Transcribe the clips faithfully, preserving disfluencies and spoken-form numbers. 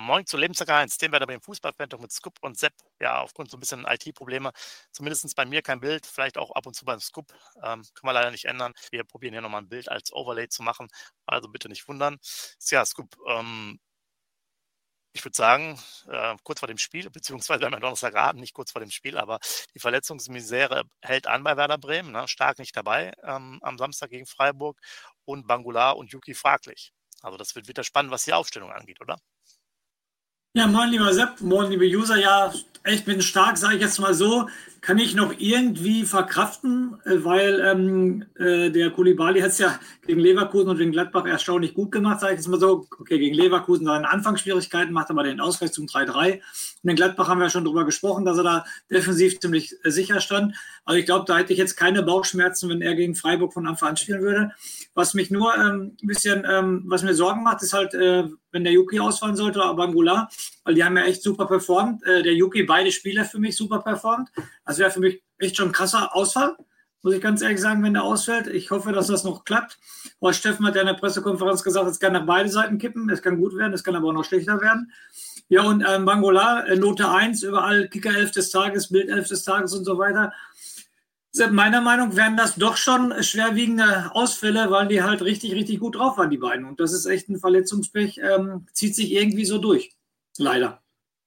Moin zu Lebensjahr eins, dem Werder Bremen Fußballfan mit Scoop und Sepp. Ja, aufgrund so ein bisschen I T-Probleme, zumindest bei mir kein Bild, vielleicht auch ab und zu beim Scoop. Ähm, können wir leider nicht ändern. Wir probieren hier nochmal ein Bild als Overlay zu machen, also bitte nicht wundern. Ja, Scoop, ähm, ich würde sagen, äh, kurz vor dem Spiel, beziehungsweise wir haben ja Donnerstagabend, nicht kurz vor dem Spiel, aber die Verletzungsmisere hält an bei Werder Bremen. Ne? Stark nicht dabei ähm, am Samstag gegen Freiburg und Bangular und Yuki fraglich. Also das wird wieder spannend, was die Aufstellung angeht, oder? Ja, moin lieber Sepp, moin liebe User. Ja, echt bin stark, sage ich jetzt mal so. Kann ich noch irgendwie verkraften, äh, weil ähm, äh, der Koulibaly hat es ja gegen Leverkusen und gegen Gladbach erstaunlich gut gemacht, sage ich jetzt mal so. Okay, gegen Leverkusen seine Anfangsschwierigkeiten, macht aber den Ausgleich zum drei drei. Und in Gladbach haben wir ja schon drüber gesprochen, dass er da defensiv ziemlich äh, sicher stand. Also ich glaube, da hätte ich jetzt keine Bauchschmerzen, wenn er gegen Freiburg von Anfang an spielen würde. Was mich nur ähm, ein bisschen, ähm, was mir Sorgen macht, ist halt, äh, wenn der Yuki ausfallen sollte, aber Angular, weil die haben ja echt super performt. Äh, der Yuki, beide Spieler für mich super performt. Das wäre für mich echt schon ein krasser Ausfall, muss ich ganz ehrlich sagen, wenn der ausfällt. Ich hoffe, dass das noch klappt. Horst Steffen hat ja in der Pressekonferenz gesagt, es kann nach beide Seiten kippen. Es kann gut werden, es kann aber auch noch schlechter werden. Ja, und ähm, Bangola, äh, Note eins, überall Kicker elf des Tages, Bild elf des Tages und so weiter. Meiner Meinung nach wären das doch schon schwerwiegende Ausfälle, weil die halt richtig, richtig gut drauf waren, die beiden. Und das ist echt ein Verletzungspech, ähm, zieht sich irgendwie so durch. Leider.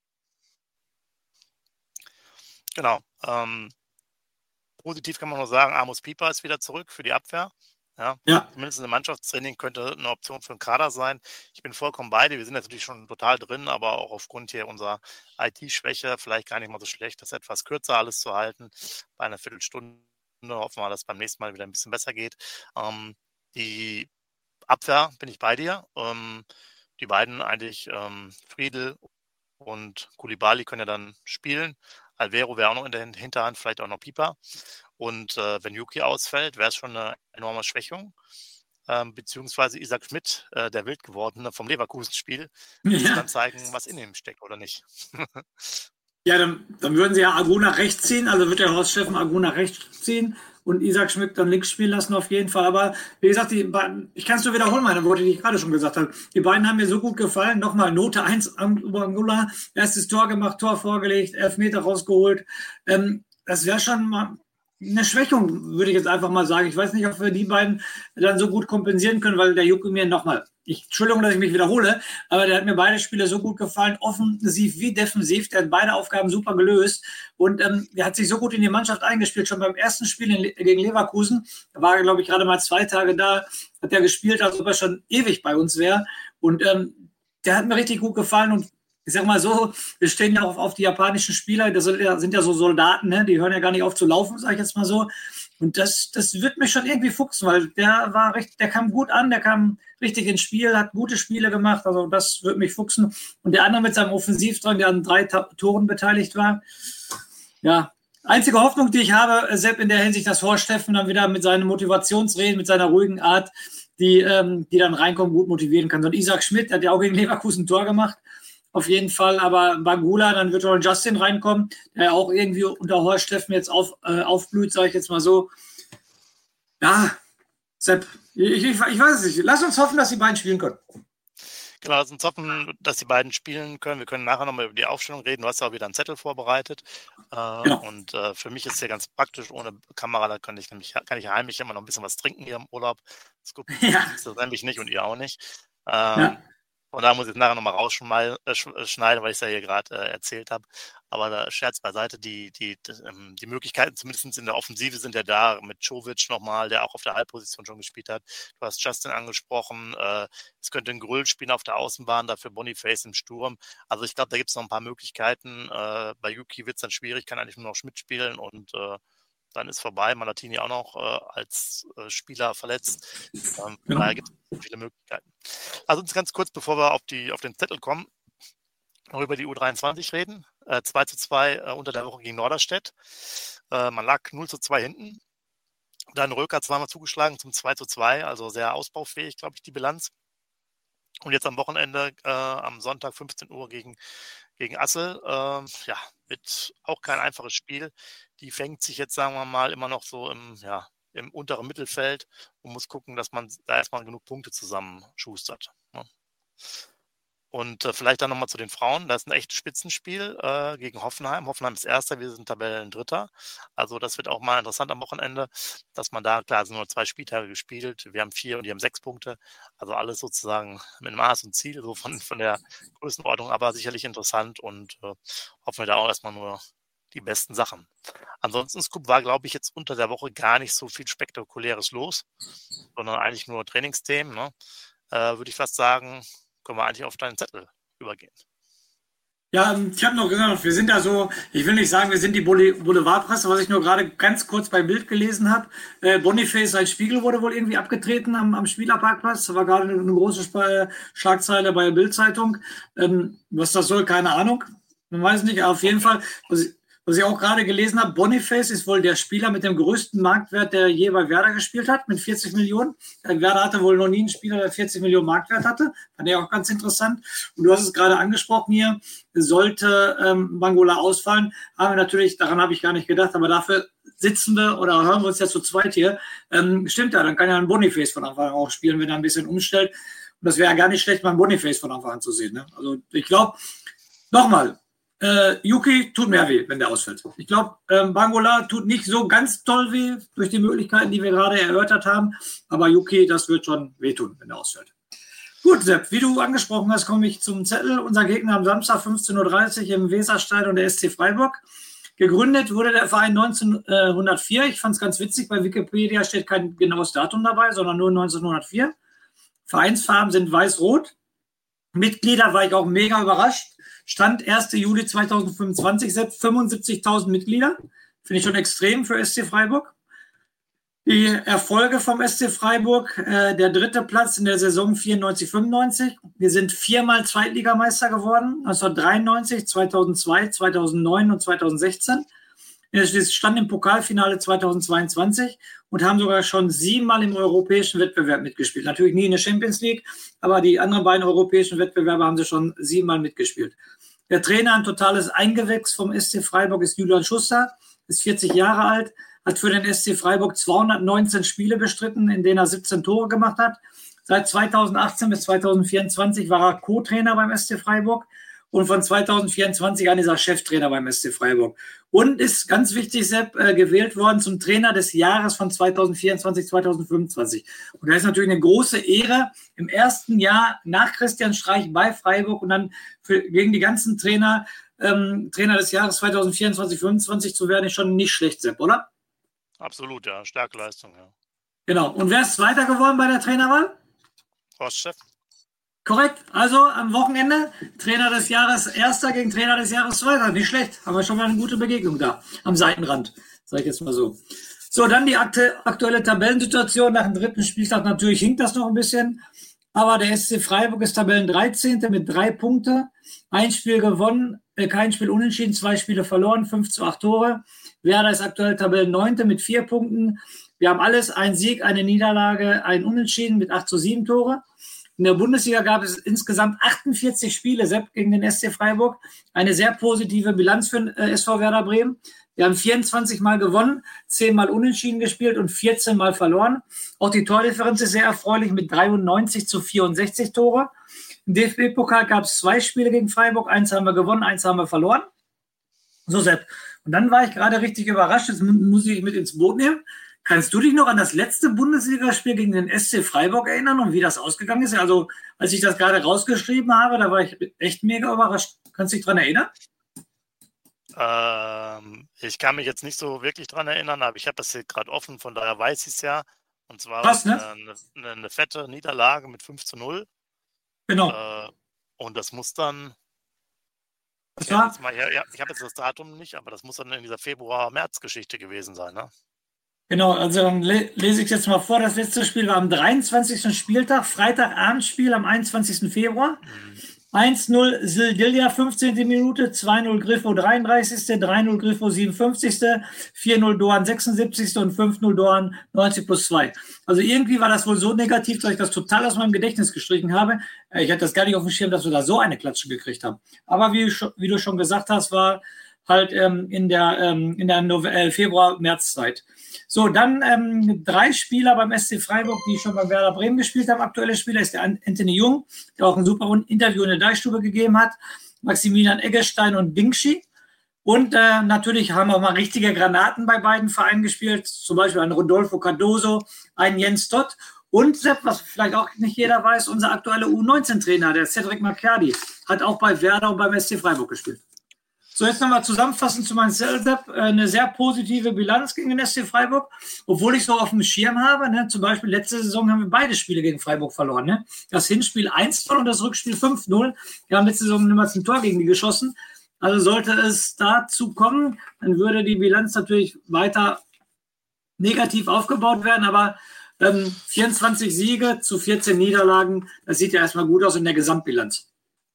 Genau. Ähm, positiv kann man nur sagen, Amos Pieper ist wieder zurück für die Abwehr. Ja, Ja. zumindest im Mannschaftstraining könnte eine Option für den Kader sein. Ich bin vollkommen bei dir. Wir sind natürlich schon total drin, aber auch aufgrund hier unserer I T-Schwäche vielleicht gar nicht mal so schlecht, das etwas kürzer alles zu halten. Bei einer Viertelstunde hoffen wir, dass es beim nächsten Mal wieder ein bisschen besser geht. Ähm, die Abwehr bin ich bei dir. Ähm, die beiden eigentlich, ähm, Friedel und Koulibaly können ja dann spielen. Alvero wäre auch noch in der Hinterhand, vielleicht auch noch Pieper. Und äh, wenn Yuki ausfällt, wäre es schon eine enorme Schwächung. Ähm, beziehungsweise Isaac Schmidt, äh, der wild gewordene vom Leverkusen-Spiel, müsste Ja, dann zeigen, was in ihm steckt oder nicht. ja dann, dann würden sie ja Agu nach rechts ziehen, also wird der Horst Steffen Agu nach rechts ziehen und Isaac Schmidt dann links spielen lassen auf jeden Fall. Aber wie gesagt, die beiden, ich kann es nur wiederholen, meine Worte, die ich gerade schon gesagt habe. Die beiden haben mir so gut gefallen. Nochmal Note eins Angola, erstes Tor gemacht, Tor vorgelegt, Elfmeter rausgeholt. Ähm, das wäre schon mal eine Schwächung, würde ich jetzt einfach mal sagen. Ich weiß nicht, ob wir die beiden dann so gut kompensieren können, weil der Jucke mir nochmal, ich, Entschuldigung, dass ich mich wiederhole, aber der hat mir beide Spiele so gut gefallen, offensiv wie defensiv. Der hat beide Aufgaben super gelöst und ähm, der hat sich so gut in die Mannschaft eingespielt. Schon beim ersten Spiel in, gegen Leverkusen, da war er, glaube ich, gerade mal zwei Tage da, hat er gespielt, als ob er schon ewig bei uns wäre. Und ähm, der hat mir richtig gut gefallen und ich sag mal so, wir stehen ja auch auf die japanischen Spieler, das sind ja, sind ja so Soldaten, ne? Die hören ja gar nicht auf zu laufen, sage ich jetzt mal so. Und das, das wird mich schon irgendwie fuchsen, weil der war recht, der kam gut an, der kam richtig ins Spiel, hat gute Spiele gemacht, also das wird mich fuchsen. Und der andere mit seinem Offensivdrang, der an drei Ta- Toren beteiligt war, ja, einzige Hoffnung, die ich habe, Sepp, in der Hinsicht, dass Horst Steffen dann wieder mit seinen Motivationsreden, mit seiner ruhigen Art, die, ähm, die dann reinkommen, gut motivieren kann. Und Isaac Schmidt hat ja auch gegen Leverkusen ein Tor gemacht, auf jeden Fall, aber Bagula, dann wird schon Justin reinkommen, der auch irgendwie unter Horst Steffen jetzt auf, äh, aufblüht, sage ich jetzt mal so. Ja, Sepp, ich, ich, ich weiß es nicht. Lass uns hoffen, dass die beiden spielen können. Genau, lass uns hoffen, dass die beiden spielen können. Wir können nachher nochmal über die Aufstellung reden. Du hast ja auch wieder einen Zettel vorbereitet. Äh, Genau. und äh, für mich ist es ja ganz praktisch, ohne Kamera, da kann ich nämlich, kann ich heimlich immer noch ein bisschen was trinken hier im Urlaub. Das Ja, siehst du nämlich nicht und ihr auch nicht. Ähm, ja. und da muss ich nachher nochmal rausschneiden, weil ich es ja hier gerade äh, erzählt habe. Aber da Scherz beiseite, die, die, die, ähm, die Möglichkeiten, zumindest in der Offensive, sind ja da, mit Jovic nochmal, der auch auf der Halbposition schon gespielt hat. Du hast Justin angesprochen, äh, es könnte ein Gröll spielen auf der Außenbahn, dafür Boniface im Sturm. Also ich glaube, da gibt es noch ein paar Möglichkeiten. Äh, bei Yuki wird es dann schwierig, kann eigentlich nur noch Schmidt spielen und äh, dann ist vorbei. Malatini auch noch äh, als äh, Spieler verletzt. Ähm, von Genau. daher gibt es viele Möglichkeiten. Also uns ganz kurz, bevor wir auf, die, auf den Zettel kommen, noch über die U dreiundzwanzig reden. Äh, zwei zu zwei äh, unter der Woche gegen Norderstedt. Äh, man lag null zu zwei hinten. Dann Röker zweimal zugeschlagen zum zwei zu zwei, also sehr ausbaufähig, glaube ich, die Bilanz. Und jetzt am Wochenende, äh, am Sonntag fünfzehn Uhr gegen, gegen Assel, äh, ja, wird auch kein einfaches Spiel. Die fängt sich jetzt, sagen wir mal, immer noch so im, ja, im unteren Mittelfeld und muss gucken, dass man da erstmal genug Punkte zusammenschustert. Ne? Und äh, vielleicht dann nochmal zu den Frauen. Das ist ein echt Spitzenspiel äh, gegen Hoffenheim. Hoffenheim ist Erster, wir sind Tabellendritter. Also das wird auch mal interessant am Wochenende, dass man da, klar, es sind nur zwei Spieltage gespielt. Wir haben vier und die haben sechs Punkte. Also alles sozusagen mit Maß und Ziel, so von, von der Größenordnung, aber sicherlich interessant und äh, hoffen wir da auch erstmal nur die besten Sachen. Ansonsten, Scoop, war, glaube ich, jetzt unter der Woche gar nicht so viel Spektakuläres los, sondern eigentlich nur Trainingsthemen. Ne? Äh, würde ich fast sagen, können wir eigentlich auf deinen Zettel übergehen. Ja, ich habe noch gesagt, wir sind da so, ich will nicht sagen, wir sind die Boulevardpresse, was ich nur gerade ganz kurz bei Bild gelesen habe. Äh, Boniface als Spiegel wurde wohl irgendwie abgetreten am, am Spielerparkplatz. Das war gerade eine, eine große Sp- Schlagzeile bei der Bild-Zeitung. Ähm, was das soll, keine Ahnung. Man weiß nicht, aber auf jeden Fall, was ich, was ich auch gerade gelesen habe, Boniface ist wohl der Spieler mit dem größten Marktwert, der je bei Werder gespielt hat, mit vierzig Millionen. Werder hatte wohl noch nie einen Spieler, der vierzig Millionen Marktwert hatte. Fand ich auch ganz interessant. Und du hast es gerade angesprochen hier, sollte ähm, Bangola ausfallen, haben wir natürlich, daran habe ich gar nicht gedacht, aber dafür sitzen wir oder hören wir uns ja zu zweit hier. Ähm, stimmt ja, dann kann ja ein Boniface von Anfang an auch spielen, wenn er ein bisschen umstellt. Und das wäre ja gar nicht schlecht, mal ein Boniface von Anfang an zu sehen. Ne? Also ich glaube, nochmal, Äh, Yuki tut mehr weh, wenn der ausfällt. Ich glaube, ähm, Bangola tut nicht so ganz toll weh durch die Möglichkeiten, die wir gerade erörtert haben. Aber Yuki, das wird schon wehtun, wenn der ausfällt. Gut, Sepp, wie du angesprochen hast, komme ich zum Zettel. Unser Gegner am Samstag fünfzehn Uhr dreißig im Weserstadion der S C Freiburg. Gegründet wurde der Verein neunzehnhundertvier. Ich fand es ganz witzig, bei Wikipedia steht kein genaues Datum dabei, sondern nur neunzehnhundertvier. Vereinsfarben sind weiß-rot. Mitglieder war ich auch mega überrascht. Stand erster Juli zweitausendfünfundzwanzig, selbst fünfundsiebzigtausend Mitglieder. Finde ich schon extrem für S C Freiburg. Die Erfolge vom S C Freiburg, äh, der dritte Platz in der Saison vierundneunzig fünfundneunzig. Wir sind viermal Zweitligameister geworden, neunzehnhundertdreiundneunzig, zweitausendzwei, zweitausendneun und zweitausendsechzehn. Wir standen im Pokalfinale zweitausendzweiundzwanzig und haben sogar schon siebenmal im europäischen Wettbewerb mitgespielt. Natürlich nie in der Champions League, aber die anderen beiden europäischen Wettbewerbe haben sie schon siebenmal mitgespielt. Der Trainer, ein totales Eingewächs vom S C Freiburg, ist Julian Schuster, ist vierzig Jahre alt, hat für den S C Freiburg zweihundertneunzehn Spiele bestritten, in denen er siebzehn Tore gemacht hat. Seit zweitausendachtzehn bis zweitausendvierundzwanzig war er Co-Trainer beim S C Freiburg. Und von zweitausendvierundzwanzig an ist er Cheftrainer beim S C Freiburg. Und ist ganz wichtig, Sepp, äh, gewählt worden zum Trainer des Jahres von zweitausendvierundzwanzig, zweitausendfünfundzwanzig. Und das ist natürlich eine große Ehre, im ersten Jahr nach Christian Streich bei Freiburg und dann für, gegen die ganzen Trainer, ähm, Trainer des Jahres zweitausendvierundzwanzig, fünfundzwanzig zu werden, ist schon nicht schlecht, Sepp, oder? Absolut, ja. Starke Leistung, ja. Genau. Und wer ist Zweiter geworden bei der Trainerwahl? Horst Schäff. Korrekt. Also am Wochenende Trainer des Jahres Erster gegen Trainer des Jahres Zweiter. Nicht schlecht. Haben wir schon mal eine gute Begegnung da. Am Seitenrand. Sag ich jetzt mal so. So, dann die aktuelle Tabellensituation. Nach dem dritten Spieltag natürlich hinkt das noch ein bisschen. Aber der S C Freiburg ist Tabellendreizehnte mit drei Punkte. Ein Spiel gewonnen, äh, kein Spiel unentschieden, zwei Spiele verloren, fünf zu acht Tore. Werder ist aktuell Tabellenneunte mit vier Punkten. Wir haben alles, ein Sieg, eine Niederlage, ein Unentschieden mit acht zu sieben Tore. In der Bundesliga gab es insgesamt achtundvierzig Spiele, Sepp, gegen den S C Freiburg. Eine sehr positive Bilanz für den äh, S V Werder Bremen. Wir haben vierundzwanzig Mal gewonnen, zehn Mal unentschieden gespielt und vierzehn Mal verloren. Auch die Tordifferenz ist sehr erfreulich mit dreiundneunzig zu vierundsechzig Tore. Im D F B-Pokal gab es zwei Spiele gegen Freiburg. Eins haben wir gewonnen, eins haben wir verloren. So, Sepp. Und dann war ich gerade richtig überrascht. Das muss ich mit ins Boot nehmen. Kannst du dich noch an das letzte Bundesligaspiel gegen den S C Freiburg erinnern und wie das ausgegangen ist? Also, als ich das gerade rausgeschrieben habe, da war ich echt mega überrascht. Kannst du dich daran erinnern? Ähm, ich kann mich jetzt nicht so wirklich daran erinnern, aber ich habe das hier gerade offen, von daher weiß ich es ja. Und zwar Was, ne? eine, eine, eine fette Niederlage mit fünf zu null. Genau. Äh, und das muss dann. Was Ja, war? jetzt mal, ja, ja, ich habe jetzt das Datum nicht, aber das muss dann in dieser Februar-März-Geschichte gewesen sein, ne? Genau, also dann le- lese ich jetzt mal vor. Das letzte Spiel war am dreiundzwanzigsten Spieltag, Freitagabendspiel am einundzwanzigsten Februar. Mhm. eins null Sildilja, fünfzehnte Minute, zwei null Griffo, dreiunddreißigste drei null Griffo, siebenundfünfzigste vier null Doan, sechsundsiebzigste und fünf null Doan, neunzig plus zwei. Also irgendwie war das wohl so negativ, dass ich das total aus meinem Gedächtnis gestrichen habe. Ich hatte das gar nicht auf dem Schirm, dass wir da so eine Klatsche gekriegt haben. Aber wie, wie du schon gesagt hast, war halt ähm, in der, ähm, in der Nove- äh, Februar-März-Zeit. So, dann ähm, drei Spieler beim S C Freiburg, die schon bei Werder Bremen gespielt haben. Aktuelle Spieler ist der Anthony Jung, der auch ein super Interview in der Deichstube gegeben hat. Maximilian Eggestein und Bingschi. Und äh, natürlich haben auch mal richtige Granaten bei beiden Vereinen gespielt. Zum Beispiel ein Rodolfo Cardoso, ein Jens Todt. Und Sepp, was vielleicht auch nicht jeder weiß, unser aktueller U neunzehn Trainer, der Cedric Macchiardi, hat auch bei Werder und beim S C Freiburg gespielt. So, jetzt nochmal zusammenfassend zu meinem Setup. Eine sehr positive Bilanz gegen den S C Freiburg, obwohl ich so auf dem Schirm habe. Ne? Zum Beispiel letzte Saison haben wir beide Spiele gegen Freiburg verloren. Ne? Das Hinspiel eins null und das Rückspiel fünf null. Wir haben letzte Saison niemals ein Tor gegen die geschossen. Also sollte es dazu kommen, dann würde die Bilanz natürlich weiter negativ aufgebaut werden. Aber ähm, vierundzwanzig Siege zu vierzehn Niederlagen, das sieht ja erstmal gut aus in der Gesamtbilanz.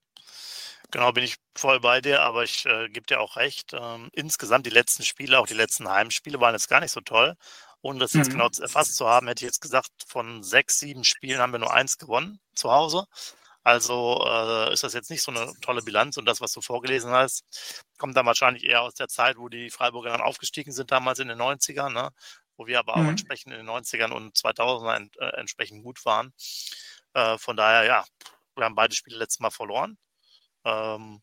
Genau, bin ich voll bei dir, aber ich äh, gebe dir auch recht. Ähm, insgesamt die letzten Spiele, auch die letzten Heimspiele, waren jetzt gar nicht so toll. Ohne das jetzt mhm. genau erfasst zu haben, hätte ich jetzt gesagt, von sechs, sieben Spielen haben wir nur eins gewonnen zu Hause. Also äh, ist das jetzt nicht so eine tolle Bilanz. Und das, was du vorgelesen hast, kommt dann wahrscheinlich eher aus der Zeit, wo die Freiburger dann aufgestiegen sind, damals in den neunzigern, ne? Wo wir aber mhm. auch entsprechend in den neunzigern und zweitausendern äh, entsprechend gut waren. Äh, von daher, ja, wir haben beide Spiele letztes Mal verloren. Ähm,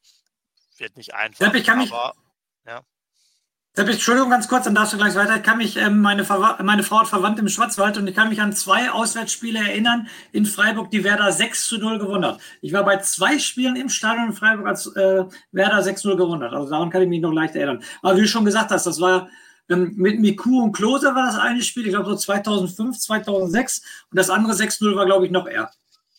wird nicht einfach, Sepp, ich kann aber mich, ja. Sepp, Entschuldigung, ganz kurz, dann darfst du gleich weiter. Ich kann mich, ähm, meine, Verwa- meine Frau hat Verwandte im Schwarzwald und ich kann mich an zwei Auswärtsspiele erinnern in Freiburg, die Werder sechs zu null gewonnen hat. Ich war bei zwei Spielen im Stadion in Freiburg, als äh, Werder sechs zu null gewonnen hat. Also daran kann ich mich noch leicht erinnern. Aber wie du schon gesagt hast, das war ähm, mit Miku und Klose war das eine Spiel, ich glaube so zweitausendfünf, zweitausendsechs und das andere sechs zu null war, glaube ich, noch eher.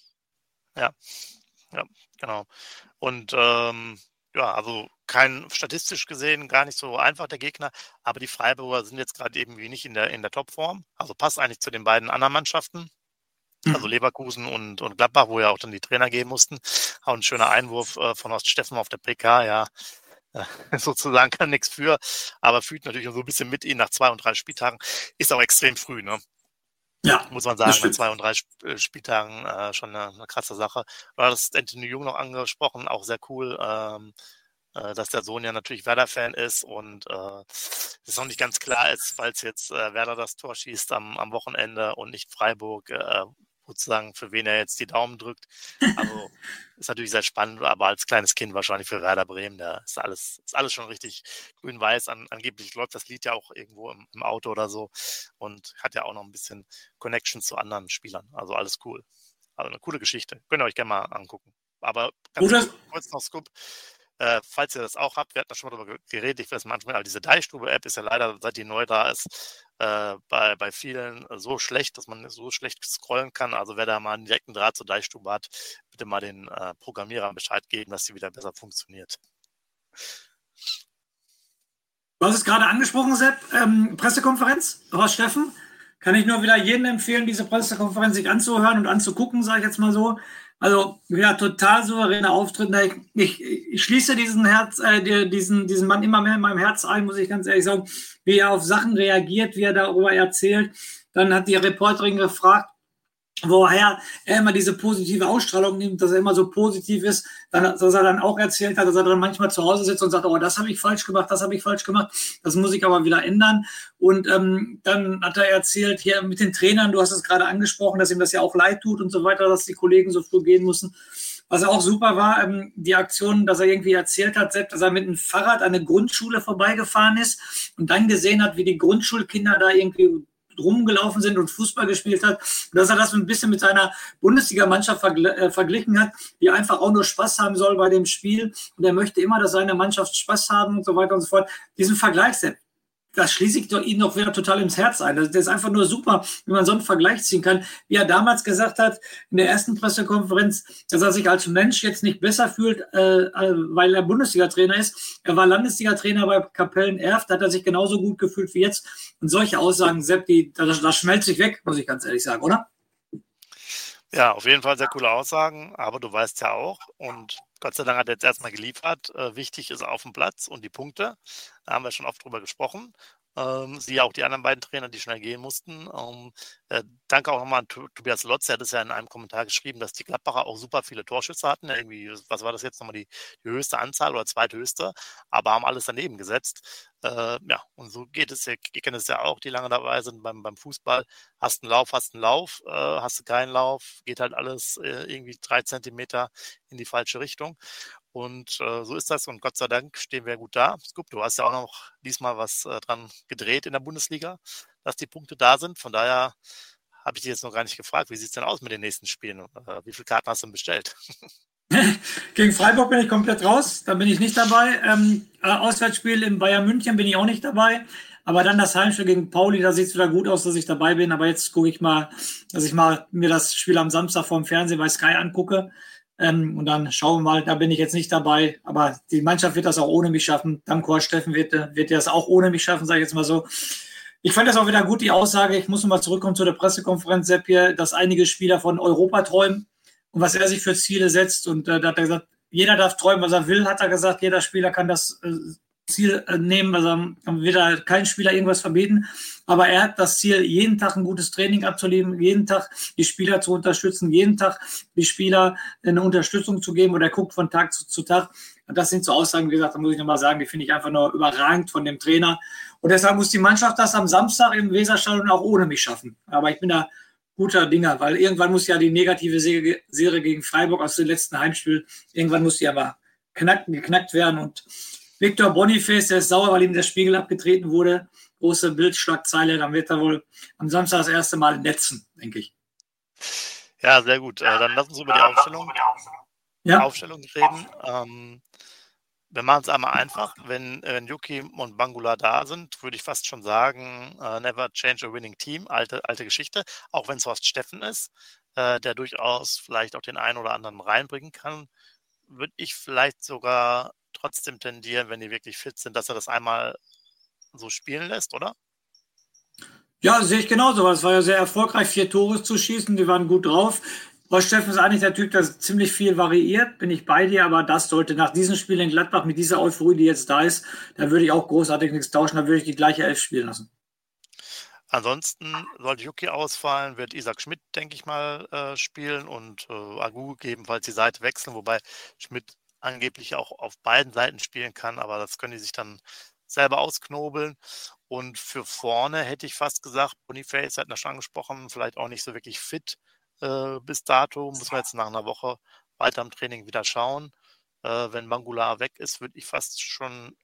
Ja, ja, genau. Und ähm, ja, also kein statistisch gesehen gar nicht so einfach der Gegner, aber die Freiburger sind jetzt gerade irgendwie nicht in der in der Topform. Also passt eigentlich zu den beiden anderen Mannschaften, also Leverkusen und, und Gladbach, wo ja auch dann die Trainer gehen mussten. Auch ein schöner Einwurf äh, von Horst Steffen auf der P K, ja, äh, sozusagen kann nichts für, aber fühlt natürlich so ein bisschen mit ihnen nach zwei und drei Spieltagen. Ist auch extrem früh, ne? Ja, muss man sagen, nach zwei und drei Spieltagen äh, schon eine, eine krasse Sache. Du hast Anthony Jung noch angesprochen, auch sehr cool, ähm, äh, dass der Sohn ja natürlich Werder-Fan ist und äh, es noch nicht ganz klar ist, falls jetzt äh, Werder das Tor schießt am, am Wochenende und nicht Freiburg, äh, sozusagen für wen er jetzt die Daumen drückt. Also ist natürlich sehr spannend, aber als kleines Kind wahrscheinlich für Werder Bremen, da ist alles, ist alles schon richtig grün-weiß. An, angeblich läuft das Lied ja auch irgendwo im, im Auto oder so und hat ja auch noch ein bisschen Connections zu anderen Spielern. Also alles cool. Also eine coole Geschichte. Könnt ihr euch gerne mal angucken. Aber ganz kurz, kurz noch Scoop. Äh, falls ihr das auch habt, wir hatten da schon mal darüber geredet, ich weiß manchmal, aber diese Deichstube-App ist ja leider, seit die neu da ist, äh, bei, bei vielen so schlecht, dass man so schlecht scrollen kann. Also wer da mal einen direkten Draht zur Deichstube hat, bitte mal den äh, Programmierern Bescheid geben, dass sie wieder besser funktioniert. Du hast es gerade angesprochen, Sepp, ähm, Pressekonferenz, Horst Steffen. Kann ich nur wieder jedem empfehlen, diese Pressekonferenz sich anzuhören und anzugucken, sage ich jetzt mal so. Also ja, total souveräner Auftritt. Ich, ich, ich schließe diesen Herz, äh, diesen, diesen Mann immer mehr in meinem Herz ein, muss ich ganz ehrlich sagen, wie er auf Sachen reagiert, wie er darüber erzählt. Dann hat die Reporterin gefragt, woher er immer diese positive Ausstrahlung nimmt, dass er immer so positiv ist, dann, dass er dann auch erzählt hat, dass er dann manchmal zu Hause sitzt und sagt, oh, das habe ich falsch gemacht, das habe ich falsch gemacht, das muss ich aber wieder ändern. Und ähm, dann hat er erzählt, hier mit den Trainern, du hast es gerade angesprochen, dass ihm das ja auch leid tut und so weiter, dass die Kollegen so früh gehen mussten. Was auch super war, ähm, die Aktion, dass er irgendwie erzählt hat, selbst, dass er mit einem Fahrrad an eine Grundschule vorbeigefahren ist und dann gesehen hat, wie die Grundschulkinder da irgendwie rumgelaufen sind und Fußball gespielt hat, dass er das ein bisschen mit seiner Bundesligamannschaft vergl- äh, verglichen hat, die einfach auch nur Spaß haben soll bei dem Spiel und er möchte immer, dass seine Mannschaft Spaß haben und so weiter und so fort. Diesen Vergleich, das schließe ich doch Ihnen noch wieder total ins Herz ein. Das ist einfach nur super, wenn man so einen Vergleich ziehen kann. Wie er damals gesagt hat, in der ersten Pressekonferenz, dass er sich als Mensch jetzt nicht besser fühlt, äh, weil er Bundesliga-Trainer ist. Er war Landesliga-Trainer bei Kapellen-Erft, da hat er sich genauso gut gefühlt wie jetzt. Und solche Aussagen, Sepp, die, das, das schmelzt sich weg, muss ich ganz ehrlich sagen, oder? Ja, auf jeden Fall sehr coole Aussagen, aber du weißt ja auch, und Gott sei Dank hat er jetzt erstmal geliefert, äh, wichtig ist auf dem Platz und die Punkte. Da haben wir schon oft drüber gesprochen. Ähm, siehe auch die anderen beiden Trainer, die schnell gehen mussten. Ähm, Äh, danke auch nochmal an Tobias Lotz, der hat es ja in einem Kommentar geschrieben, dass die Gladbacher auch super viele Torschüsse hatten. Irgendwie, was war das jetzt nochmal, die, die höchste Anzahl oder zweithöchste, aber haben alles daneben gesetzt. Äh, ja, und so geht es ja, ihr kennt es ja auch, die lange dabei sind beim, beim Fußball. Hast einen Lauf, hast einen Lauf, äh, hast du keinen Lauf, geht halt alles äh, irgendwie drei Zentimeter in die falsche Richtung. Und äh, so ist das und Gott sei Dank stehen wir gut da. Scoop, du hast ja auch noch diesmal was äh, dran gedreht in der Bundesliga, dass die Punkte da sind. Von daher habe ich dich jetzt noch gar nicht gefragt, wie sieht es denn aus mit den nächsten Spielen? Äh, wie viele Karten hast du denn bestellt? Gegen Freiburg bin ich komplett raus, da bin ich nicht dabei. Ähm, äh, Auswärtsspiel in Bayern München bin ich auch nicht dabei. Aber dann das Heimspiel gegen Pauli, da sieht es wieder gut aus, dass ich dabei bin. Aber jetzt gucke ich mal, dass ich mal mir das Spiel am Samstag vorm Fernsehen bei Sky angucke. Ähm, und dann schauen wir mal, da bin ich jetzt nicht dabei. Aber die Mannschaft wird das auch ohne mich schaffen. Damkor Steffen wird, wird das auch ohne mich schaffen, sage ich jetzt mal so. Ich fand das auch wieder gut, die Aussage, ich muss noch mal zurückkommen zu der Pressekonferenz, Sepp hier, dass einige Spieler von Europa träumen und was er sich für Ziele setzt. Und äh, da hat er gesagt, jeder darf träumen, was er will, hat er gesagt. Jeder Spieler kann das äh, Ziel äh, nehmen, also dann wird er kein Spieler irgendwas verbieten. Aber er hat das Ziel, jeden Tag ein gutes Training abzulegen, jeden Tag die Spieler zu unterstützen, jeden Tag die Spieler eine Unterstützung zu geben, oder er guckt von Tag zu, zu Tag. Und das sind so Aussagen, wie gesagt, da muss ich nochmal sagen, die finde ich einfach nur überragend von dem Trainer. Und deshalb muss die Mannschaft das am Samstag im Weserstadion auch ohne mich schaffen. Aber ich bin da guter Dinger, weil irgendwann muss ja die negative Serie gegen Freiburg aus dem letzten Heimspiel, irgendwann muss die aber knackt, geknackt werden. Und Victor Boniface, der ist sauer, weil ihm der Spiegel abgetreten wurde. Große Bildschlagzeile, dann wird er wohl am Samstag das erste Mal netzen, denke ich. Ja, sehr gut. Äh, dann lass uns über die Aufstellung, ja. Aufstellung reden. Ähm, wir machen es einmal einfach. Wenn, wenn Yuki und Bangula da sind, würde ich fast schon sagen, uh, never change a winning team. Alte, alte Geschichte. Auch wenn es Horst Steffen ist, äh, der durchaus vielleicht auch den einen oder anderen reinbringen kann, würde ich vielleicht sogar trotzdem tendieren, wenn die wirklich fit sind, dass er das einmal so spielen lässt, oder? Ja, sehe ich genauso. Es war ja sehr erfolgreich, vier Tore zu schießen. Die waren gut drauf. Horst Steffen ist eigentlich der Typ, der ziemlich viel variiert. Bin ich bei dir, aber das sollte nach diesem Spiel in Gladbach mit dieser Euphorie, die jetzt da ist, da würde ich auch großartig nichts tauschen. Da würde ich die gleiche Elf spielen lassen. Ansonsten sollte Yuki ausfallen, wird Isaac Schmidt, denke ich mal, äh, spielen und äh, Agu gegebenenfalls die Seite wechseln, wobei Schmidt angeblich auch auf beiden Seiten spielen kann, aber das können die sich dann selber ausknobeln. Und für vorne hätte ich fast gesagt, Boniface hat das schon angesprochen, vielleicht auch nicht so wirklich fit äh, bis dato. Muss man jetzt nach einer Woche weiter im Training wieder schauen. Äh, wenn Bangula weg ist, würde ich fast schon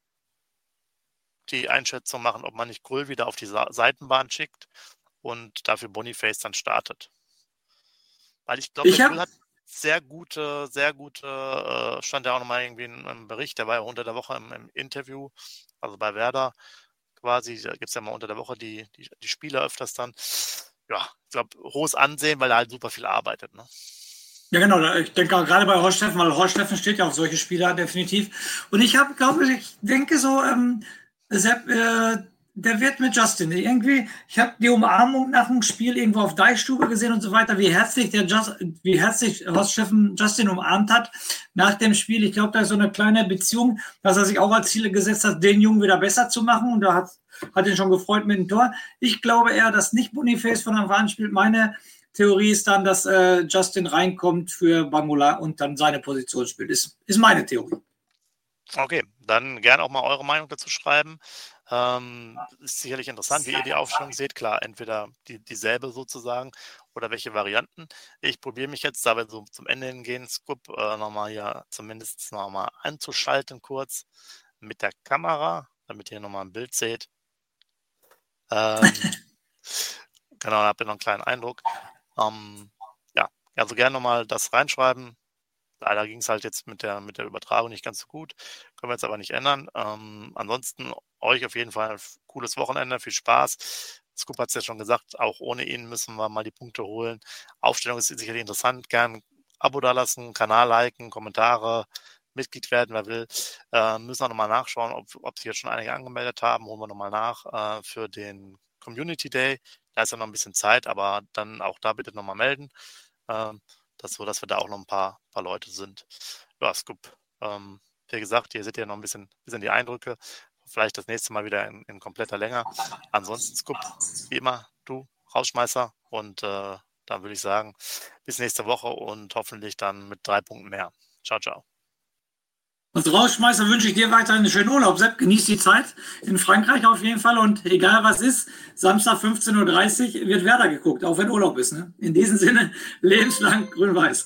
die Einschätzung machen, ob man nicht Grull wieder auf die Sa- Seitenbahn schickt und dafür Boniface dann startet. Weil ich glaube, Grull hat sehr gute, sehr gute, äh, stand ja auch nochmal irgendwie in einem Bericht, der war ja unter der Woche im, im Interview, also bei Werder quasi, da gibt es ja mal unter der Woche die, die, die Spieler öfters dann. Ja, ich glaube, hohes Ansehen, weil er halt super viel arbeitet, ne? Ja, genau. Ich denke auch gerade bei Horst Steffen, weil Horst Steffen steht ja auf solche Spieler definitiv. Und ich habe, glaube ich, denke so, ähm, Sepp, äh, der wird mit Justin irgendwie. Ich habe die Umarmung nach dem Spiel irgendwo auf Deichstube gesehen und so weiter, wie herzlich der Just, wie herzlich Horst Steffen Justin umarmt hat nach dem Spiel. Ich glaube, da ist so eine kleine Beziehung, dass er sich auch als Ziel gesetzt hat, den Jungen wieder besser zu machen. Und da hat, hat ihn schon gefreut mit dem Tor. Ich glaube eher, dass nicht Boniface von Anfang an spielt. Meine Theorie ist dann, dass äh, Justin reinkommt für Bangula und dann seine Position spielt. Ist, ist meine Theorie. Okay, dann gerne auch mal eure Meinung dazu schreiben. Ähm, ist sicherlich interessant, wie ihr die Aufstellung seht. Klar, entweder die, dieselbe sozusagen oder welche Varianten. Ich probiere mich jetzt, da wir so zum Ende hingehen, Scoop äh, nochmal hier zumindest nochmal anzuschalten kurz mit der Kamera, damit ihr nochmal ein Bild seht. Ähm, genau, dann habt ihr noch einen kleinen Eindruck. Ähm, ja, also gerne nochmal das reinschreiben. Leider ging es halt jetzt mit der, mit der Übertragung nicht ganz so gut. Können wir jetzt aber nicht ändern. Ähm, ansonsten euch auf jeden Fall ein cooles Wochenende, viel Spaß. Scoop hat es ja schon gesagt, auch ohne ihn müssen wir mal die Punkte holen. Aufstellung ist sicherlich interessant. Gern Abo dalassen, Kanal liken, Kommentare, Mitglied werden, wer will. Äh, müssen wir nochmal nachschauen, ob, ob sich jetzt schon einige angemeldet haben. Holen wir nochmal nach äh, für den Community Day. Da ist ja noch ein bisschen Zeit, aber dann auch da bitte nochmal melden. Ähm, Das so, dass wir da auch noch ein paar, paar Leute sind. Ja, Scoop. Ähm, wie gesagt, ihr seht ja noch ein bisschen, bisschen die Eindrücke. Vielleicht das nächste Mal wieder in, in kompletter Länge. Ansonsten, Scoop, wie immer, du Rausschmeißer. Und äh, dann würde ich sagen, bis nächste Woche und hoffentlich dann mit drei Punkten mehr. Ciao, ciao. Als Rausschmeißer wünsche ich dir weiterhin einen schönen Urlaub. Sepp, genieß die Zeit in Frankreich auf jeden Fall. Und egal was ist, Samstag fünfzehn Uhr dreißig wird Werder geguckt, auch wenn Urlaub ist. Ne? In diesem Sinne, lebenslang grün-weiß.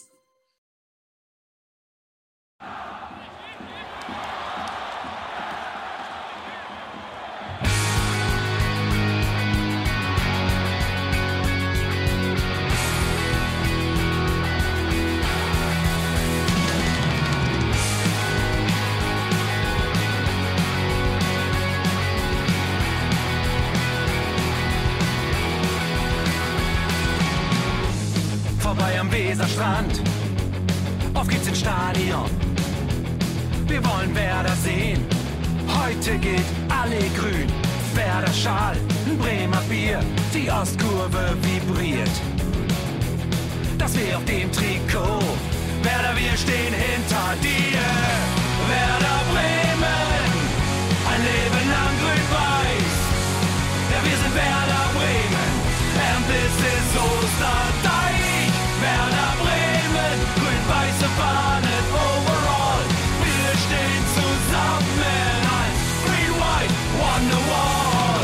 Vorbei am Weserstrand, auf geht's ins Stadion. Wir wollen Werder sehen, heute geht alle grün. Werder Schal, ein Bremer Bier, die Ostkurve vibriert. Das weh auf dem Trikot, Werder, wir stehen hinter dir. Werder Bremen, ein Leben lang grün-weiß. Ja, wir sind Werder Bremen, and this is Osterdeich. Werder Bremen, grün-weiße Fahnen overall. Wir stehen zusammen als Green-White Wonderwall.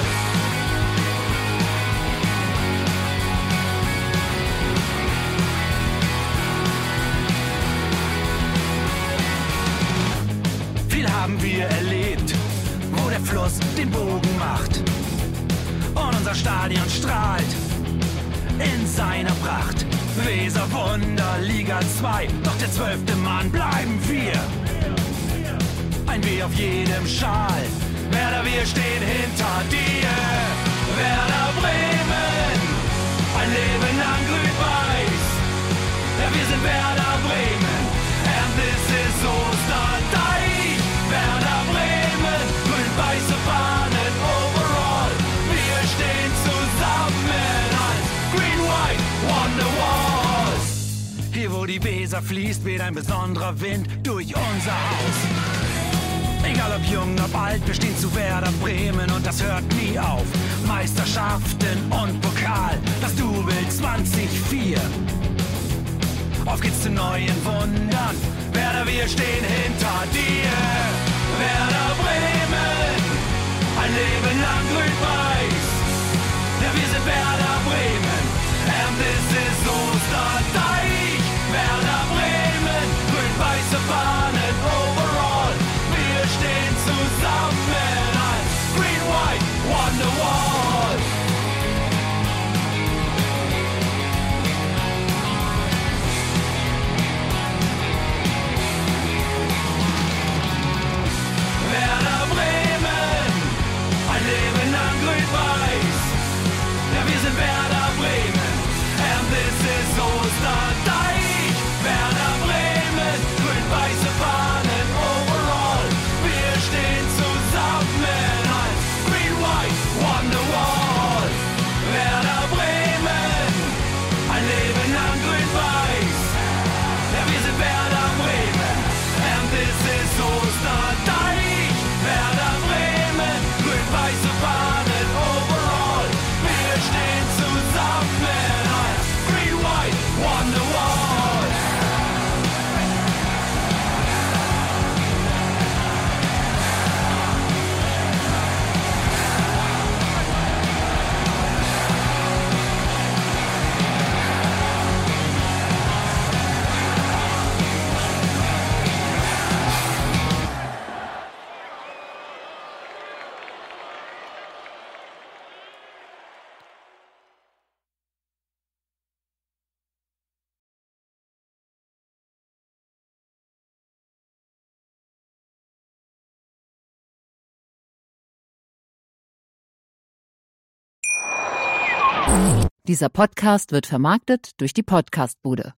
Viel haben wir erlebt, wo der Fluss den Bogen macht. Und unser Stadion strahlt in seiner Pracht. Weser Wunder, Liga zwei, doch der zwölfte Mann bleiben wir. Ein W auf jedem Schal, Werder, wir stehen hinter dir. Werder Bremen, ein Leben lang grün-weiß. Ja, wir sind Werder Bremen, and this is Osterdeich. Werder Bremen, grün-weiße Fahnen overall. Wir stehen zusammen als Green-White Wonderwall. Hier wo die Weser fließt, weht ein besonderer Wind durch unser Haus. Egal ob jung, ob alt, wir stehen zu Werder Bremen und das hört nie auf. Meisterschaften und Pokal, das Double zwanzig vier. Auf geht's zu neuen Wundern, Werder, wir stehen hinter dir. Werder Bremen, ein Leben lang grün-weiß. Ja, wir sind Werder Bremen, and this is Osterdeich. Werder Bremen, grün-weiße Fahnen overall. Wir stehen zusammen als Green-White Wonderwall. Werder Bremen, ein Leben lang grün-weiß. Ja, wir sind Werder Bremen, and this is Osterdeich. Werder Bremen, grün-weiße Fahnen overall. Wir stehen zusammen als Green-White Wonderwall. Werder Bremen, ein Leben lang grün-weiß. Ja, wir sind Werder Bremen, and this is Osterdeich. Werder Bremen, grün-weiße Fahnen overall. Wir stehen zusammen als Green-White Wonderwall. Dieser Podcast wird vermarktet durch die Podcastbude.